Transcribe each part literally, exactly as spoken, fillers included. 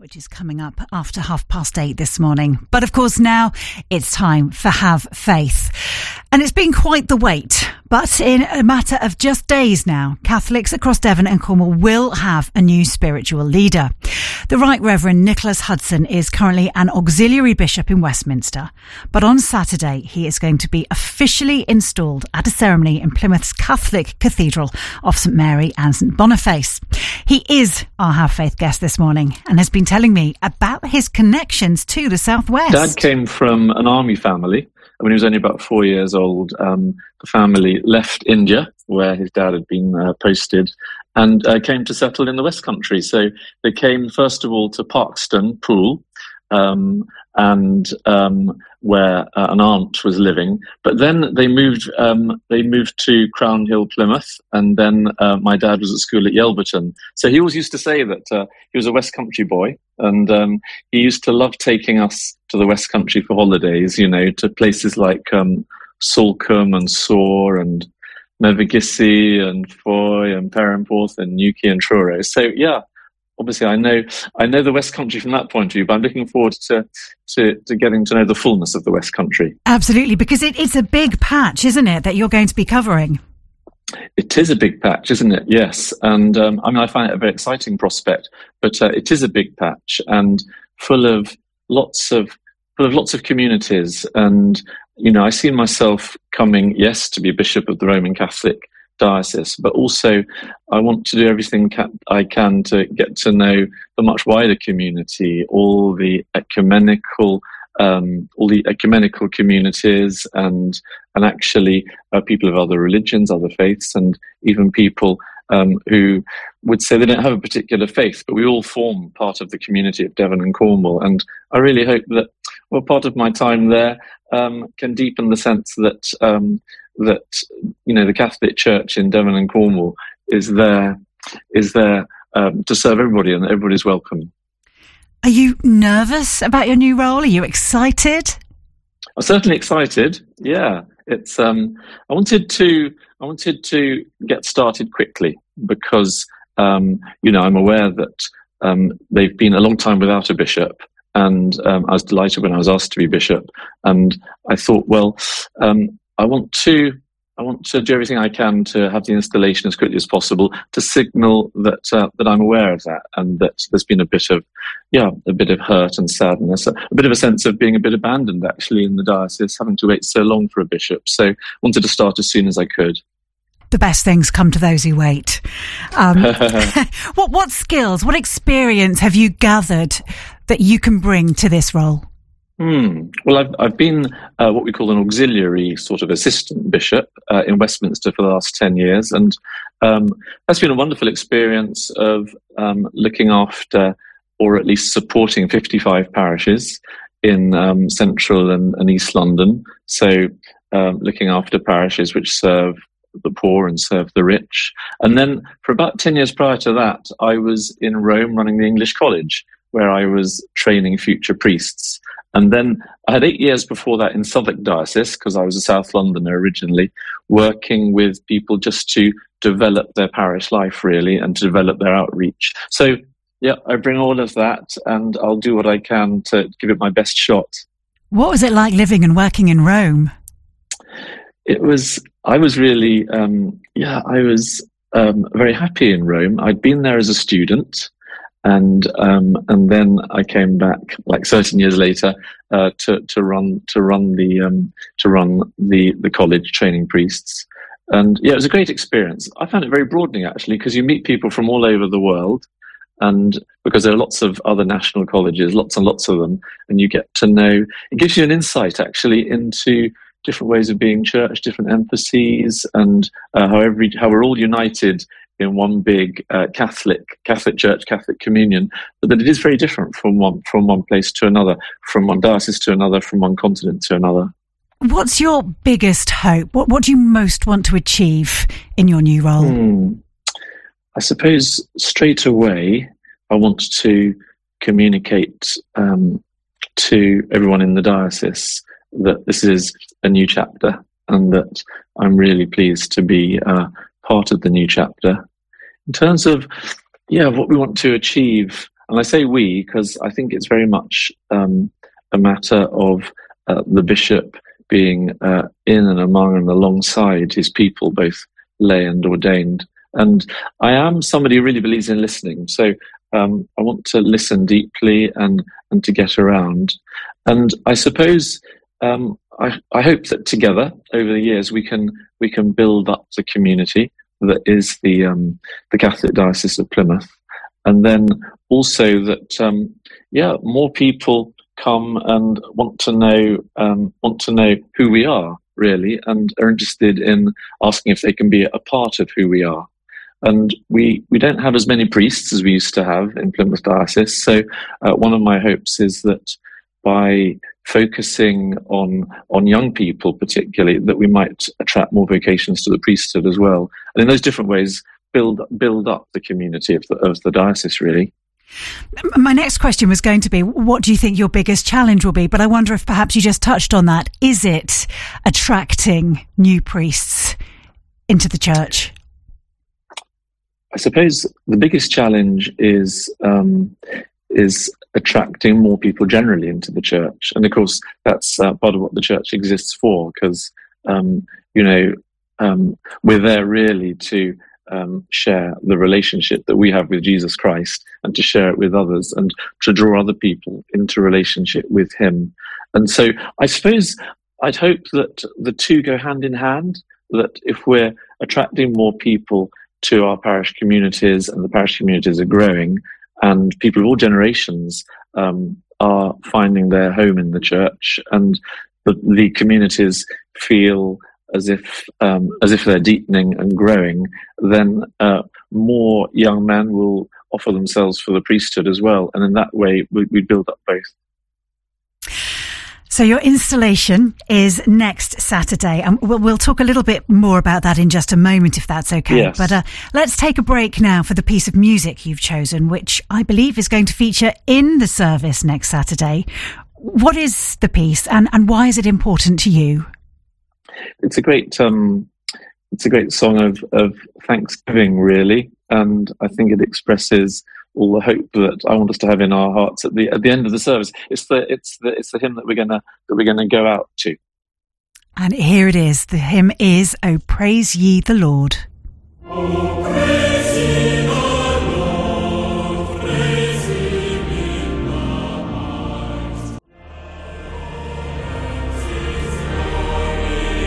which is coming up after half past eight this morning. But of course now it's time for Have Faith. And it's been quite the wait. But in a matter of just days now, Catholics across Devon and Cornwall will have a new spiritual leader. The Right Reverend Nicholas Hudson is currently an auxiliary bishop in Westminster. But on Saturday, he is going to be officially installed at a ceremony in Plymouth's Catholic Cathedral of St Mary and St Boniface. He is our Have Faith guest this morning and has been telling me about his connections to the Southwest. Dad came from an army family. When he was only about four years old, um, the family left India, where his dad had been uh, posted, and uh, came to settle in the West Country. So they came, first of all, to Parkston Pool, um, and um, where uh, an aunt was living. But then they moved um, they moved to Crown Hill, Plymouth, and then uh, my dad was at school at Yelverton. So he always used to say that uh, he was a West Country boy, and um, he used to love taking us to the West Country for holidays, you know, to places like um, Salcombe and Soar and Mevagissey and Foy and Perranporth and Newquay and Truro. So, yeah. Obviously, I know I know the West Country from that point of view, but I'm looking forward to to, to getting to know the fullness of the West Country. Absolutely, because it, it's a big patch, isn't it, that you're going to be covering? It is a big patch, isn't it? Yes, and um, I mean, I find it a very exciting prospect, but uh, it is a big patch and full of lots of full of lots of communities. And you know, I see myself coming, yes, to be Bishop of the Roman Catholic Diocese, but also I want to do everything ca- I can to get to know the much wider community, all the ecumenical, um, all the ecumenical communities, and and actually uh, people of other religions, other faiths, and even people um, who would say they don't have a particular faith, but we all form part of the community of Devon and Cornwall. And I really hope that, well, part of my time there um, can deepen the sense that. Um, that you know the Catholic Church in Devon and Cornwall is there is there um, to serve everybody, and everybody's welcome. Are you nervous about your new role? Are you excited? I'm certainly excited. Yeah, it's. Um, I wanted to. I wanted to get started quickly because um, you know I'm aware that um, they've been a long time without a bishop. And um, I was delighted when I was asked to be bishop, and I thought, well, um, I want to, I want to do everything I can to have the installation as quickly as possible to signal that uh, that I'm aware of that, and that there's been a bit of, yeah, a bit of hurt and sadness, a bit of a sense of being a bit abandoned actually in the diocese, having to wait so long for a bishop. So I wanted to start as soon as I could. The best things come to those who wait. Um, what what skills, what experience have you gathered that you can bring to this role? Hmm. Well, I've I've been uh, what we call an auxiliary sort of assistant bishop uh, in Westminster for the last ten years, and um, that's been a wonderful experience of um, looking after, or at least supporting, fifty-five parishes in um, central and, and East London. So, um, looking after parishes which serve the poor and serve the rich. And then for about ten years prior to that, I was in Rome running the English College, where I was training future priests. And then I had eight years before that in Southwark Diocese, because I was a South Londoner originally, working with people just to develop their parish life, really, and to develop their outreach. So, yeah, I bring all of that, and I'll do what I can to give it my best shot. What was it like living and working in Rome? It was, I was really, um, yeah, I was um, very happy in Rome. I'd been there as a student. And um, and then I came back like thirteen years later uh, to to run to run the um, to run the the college training priests, and yeah, it was a great experience. I found it very broadening actually, because you meet people from all over the world, and because there are lots of other national colleges, lots and lots of them, and you get to know. It gives you an insight actually into different ways of being church, different emphases, and uh, how every how we're all united in one big uh, Catholic Catholic Church, Catholic communion, but that it is very different from one from one place to another, from one diocese to another, from one continent to another. What's your biggest hope? What what do you most want to achieve in your new role? Hmm. I suppose straight away I want to communicate um, to everyone in the diocese that this is a new chapter, and that I'm really pleased to be uh, part of the new chapter. In terms of, yeah, what we want to achieve, and I say we because I think it's very much um, a matter of uh, the bishop being uh, in and among and alongside his people, both lay and ordained. And I am somebody who really believes in listening. So um, I want to listen deeply and, and to get around. And I suppose um, I, I hope that together over the years we can we can build up the community that is the um, the Catholic Diocese of Plymouth, and then also that um, yeah more people come and want to know um, want to know who we are really, and are interested in asking if they can be a part of who we are. And we we don't have as many priests as we used to have in Plymouth Diocese. So uh, one of my hopes is that by focusing on on young people particularly, that we might attract more vocations to the priesthood as well, and in those different ways build build up the community of the, of the diocese really. My next question was going to be, what do you think your biggest challenge will be? But I wonder if perhaps you just touched on that. Is it attracting new priests into the church? I suppose the biggest challenge is um, is attracting more people generally into the church, and of course that's uh, part of what the church exists for. Because um, you know um, we're there really to um, share the relationship that we have with Jesus Christ, and to share it with others, and to draw other people into relationship with Him. And so I suppose I'd hope that the two go hand in hand. That if we're attracting more people to our parish communities, and the parish communities are growing, and people of all generations um, are finding their home in the church, and the, the communities feel as if um, as if they're deepening and growing, then uh, more young men will offer themselves for the priesthood as well, and in that way we, we build up both. So your installation is next Saturday, and we'll, we'll talk a little bit more about that in just a moment, if that's okay. Yes. But uh, let's take a break now for the piece of music you've chosen, which I believe is going to feature in the service next Saturday. What is the piece, and, and why is it important to you? It's a great, um, it's a great song of, of thanksgiving, really, and I think it expresses all the hope that I want us to have in our hearts at the at the end of the service. It's the it's the it's the hymn that we're gonna that we're gonna go out to. And here it is. The hymn is "O Praise Ye the Lord." O praise ye the Lord, praise Him in the heights. His glory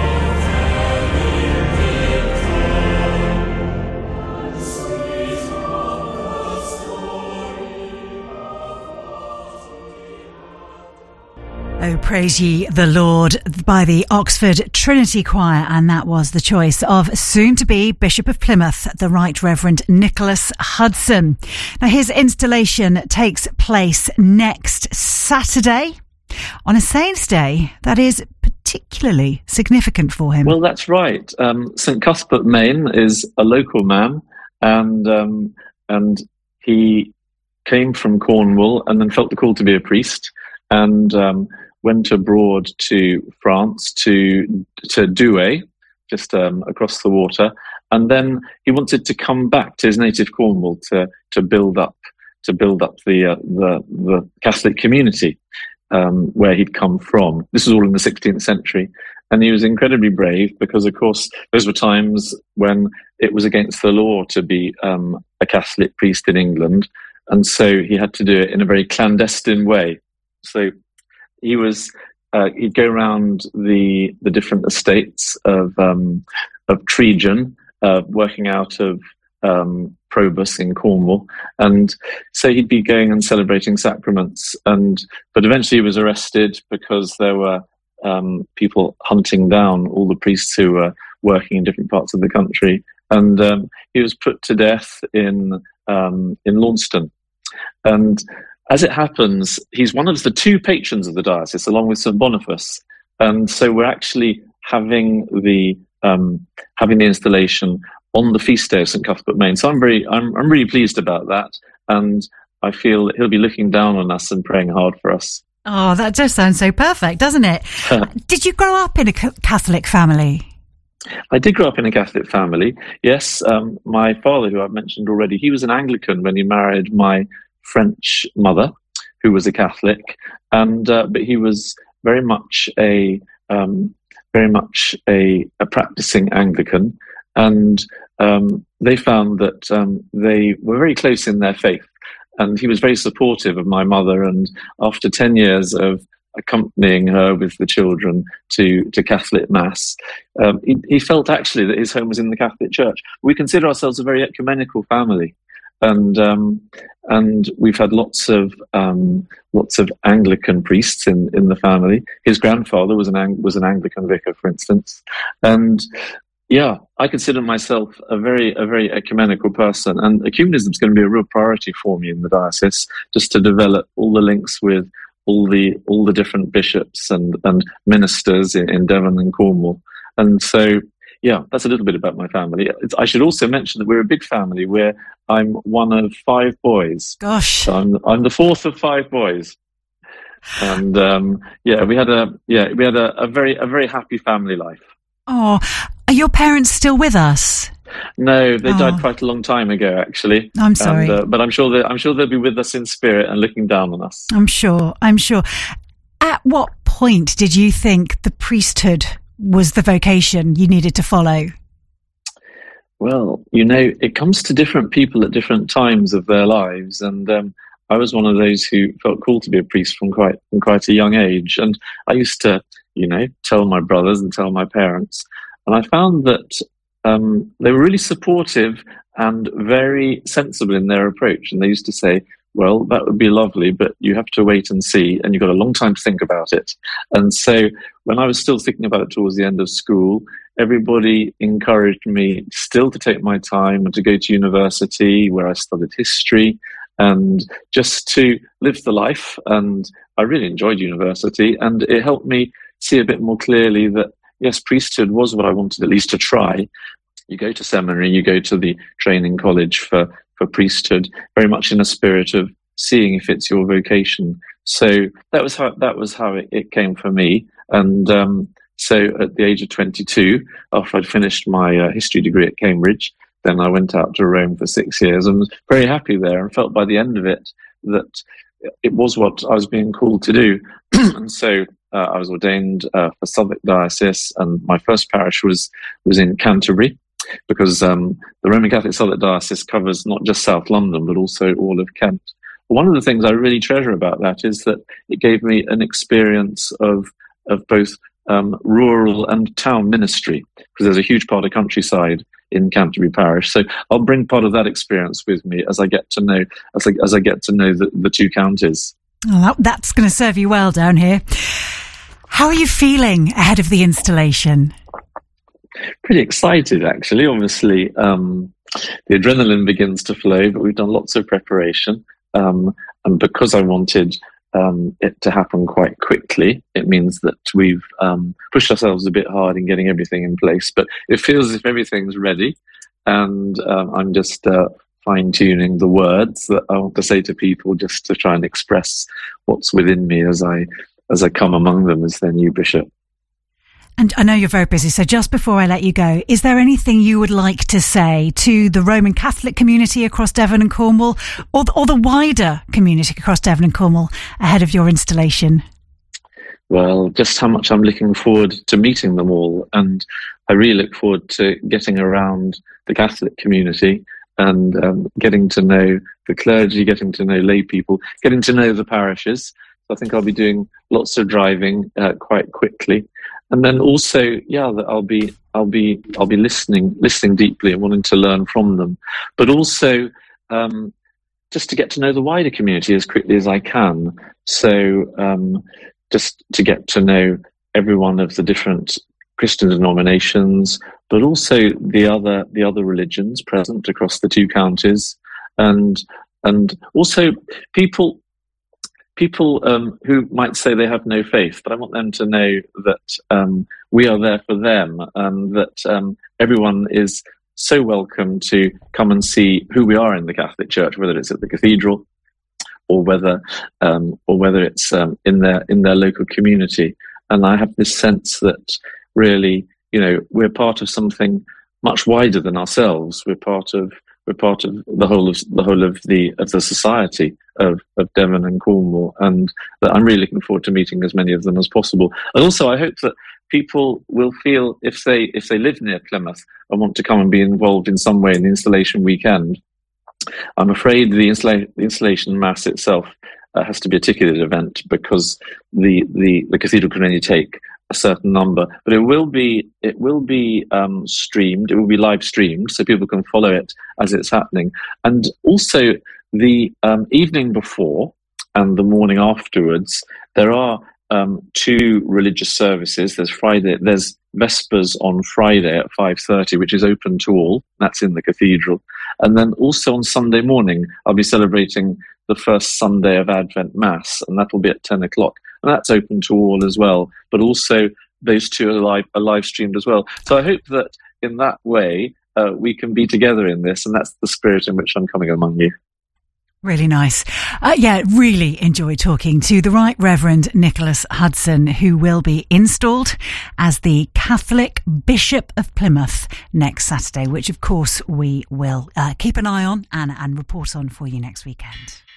"O Praise Ye the Lord" by the Oxford Trinity Choir, and that was the choice of soon-to-be Bishop of Plymouth, the Right Reverend Nicholas Hudson. Now, his installation takes place next Saturday on a Saint's Day that is particularly significant for him. Well, that's right. Um, Saint Cuthbert Main is a local man, and um, and he came from Cornwall and then felt the call to be a priest, and um, went abroad to France, to to Douai, just um, across the water, and then he wanted to come back to his native Cornwall to to build up to build up the uh, the the Catholic community um, where he'd come from. This was all in the sixteenth century, and he was incredibly brave because, of course, those were times when it was against the law to be um, a Catholic priest in England, and so he had to do it in a very clandestine way. So he was uh, he'd go around the the different estates of um, of Tregan, uh, working out of um, Probus in Cornwall, and so he'd be going and celebrating sacraments. And but eventually he was arrested because there were um, people hunting down all the priests who were working in different parts of the country, and um, he was put to death in um, in Launceston. And as it happens, he's one of the two patrons of the diocese, along with Saint Boniface, and so we're actually having the um, having the installation on the feast day of Saint Cuthbert Main. So I'm very, I'm, I'm really pleased about that, and I feel that he'll be looking down on us and praying hard for us. Oh, that just sounds so perfect, doesn't it? Did you grow up in a Catholic family? I did grow up in a Catholic family, yes. Um, my father, who I've mentioned already, he was an Anglican when he married my French mother who was a Catholic, and uh, but he was very much a um, very much a, a practicing Anglican, and um, they found that um, they were very close in their faith, and he was very supportive of my mother. And after ten years of accompanying her with the children to, to Catholic Mass, um, he, he felt actually that his home was in the Catholic Church. We consider ourselves a very ecumenical family, and um, and we've had lots of um, lots of Anglican priests in, in the family. His grandfather was an Ang- was an Anglican vicar, for instance, and yeah, I consider myself a very a very ecumenical person, and ecumenism is going to be a real priority for me in the diocese, just to develop all the links with all the all the different bishops and, and ministers in, in Devon and Cornwall. And so, yeah, that's a little bit about my family. It's, I should also mention that we're a big family. Where I'm one of five boys. Gosh, so I'm I'm the fourth of five boys, and um, yeah, we had a yeah we had a, a very a very happy family life. Oh, are your parents still with us? No, they oh. died quite a long time ago, actually. I'm sorry, and, uh, but I'm sure that I'm sure they'll be with us in spirit and looking down on us. I'm sure. I'm sure. At what point did you think the priesthood was the vocation you needed to follow? Well, you know, it comes to different people at different times of their lives, and um, I was one of those who felt called to be a priest from quite from quite a young age. And I used to, you know, tell my brothers and tell my parents, and I found that Um, they were really supportive and very sensible in their approach. And they used to say, well, that would be lovely, but you have to wait and see, and you've got a long time to think about it. And so when I was still thinking about it towards the end of school, everybody encouraged me still to take my time and to go to university, where I studied history, and just to live the life. And I really enjoyed university, and it helped me see a bit more clearly that yes, priesthood was what I wanted at least to try. You go to seminary, you go to the training college for, for priesthood, very much in a spirit of seeing if it's your vocation. So that was how that was how it, it came for me. And um, so at the age of twenty-two, after I'd finished my uh, history degree at Cambridge, then I went out to Rome for six years and was very happy there, and felt by the end of it that it was what I was being called to do. And so Uh, I was ordained uh, for Southwark Diocese, and my first parish was was in Canterbury, because um, the Roman Catholic Southwark Diocese covers not just South London, but also all of Kent. One of the things I really treasure about that is that it gave me an experience of of both um, rural and town ministry, because there's a huge part of countryside in Canterbury Parish. So I'll bring part of that experience with me as I get to know as I, as I get to know the, the two counties. Oh, that, that's going to serve you well down here. How are you feeling ahead of the installation? Pretty excited, actually. Obviously, um, the adrenaline begins to flow, but we've done lots of preparation. Um, and because I wanted um, it to happen quite quickly, it means that we've um, pushed ourselves a bit hard in getting everything in place. But it feels as if everything's ready, and um, I'm just uh, fine-tuning the words that I want to say to people, just to try and express what's within me as I as I come among them as their new bishop. And I know you're very busy, so just before I let you go, is there anything you would like to say to the Roman Catholic community across Devon and Cornwall, or the, or the wider community across Devon and Cornwall ahead of your installation? Well, just how much I'm looking forward to meeting them all. And I really look forward to getting around the Catholic community and um, getting to know the clergy, getting to know lay people, getting to know the parishes. I think I'll be doing lots of driving uh, quite quickly, and then also, yeah, that I'll be, I'll be, I'll be listening, listening deeply and wanting to learn from them, but also um, just to get to know the wider community as quickly as I can. So um, just to get to know every one of the different Christian denominations, but also the other, the other religions present across the two counties, and and also people. People um, who might say they have no faith, but I want them to know that um, we are there for them, and that um, everyone is so welcome to come and see who we are in the Catholic Church, whether it's at the cathedral or whether um, or whether it's um, in their in their local community. And I have this sense that really, you know, we're part of something much wider than ourselves. We're part of we're part of the whole of the whole of the of the society of, of Devon and Cornwall, and that I'm really looking forward to meeting as many of them as possible. And also, I hope that people will feel, if they if they live near Plymouth and want to come and be involved in some way in the installation weekend, I'm afraid the, installa- the installation mass itself uh, has to be a ticketed event, because the, the, the cathedral can only take a certain number. But it will be it will be um, streamed. It will be live streamed, so people can follow it as it's happening. And also, the um, evening before and the morning afterwards, there are um, two religious services. There's Friday. There's Vespers on Friday at five thirty, which is open to all. That's in the cathedral. And then also on Sunday morning, I'll be celebrating the first Sunday of Advent Mass, and that will be at ten o'clock. And that's open to all as well. But also, those two are live, are live streamed as well. So I hope that in that way, uh, we can be together in this, and that's the spirit in which I'm coming among you. Really nice. Uh, yeah, really enjoyed talking to the Right Reverend Nicholas Hudson, who will be installed as the Catholic Bishop of Plymouth next Saturday, which of course we will uh, keep an eye on and, and report on for you next weekend.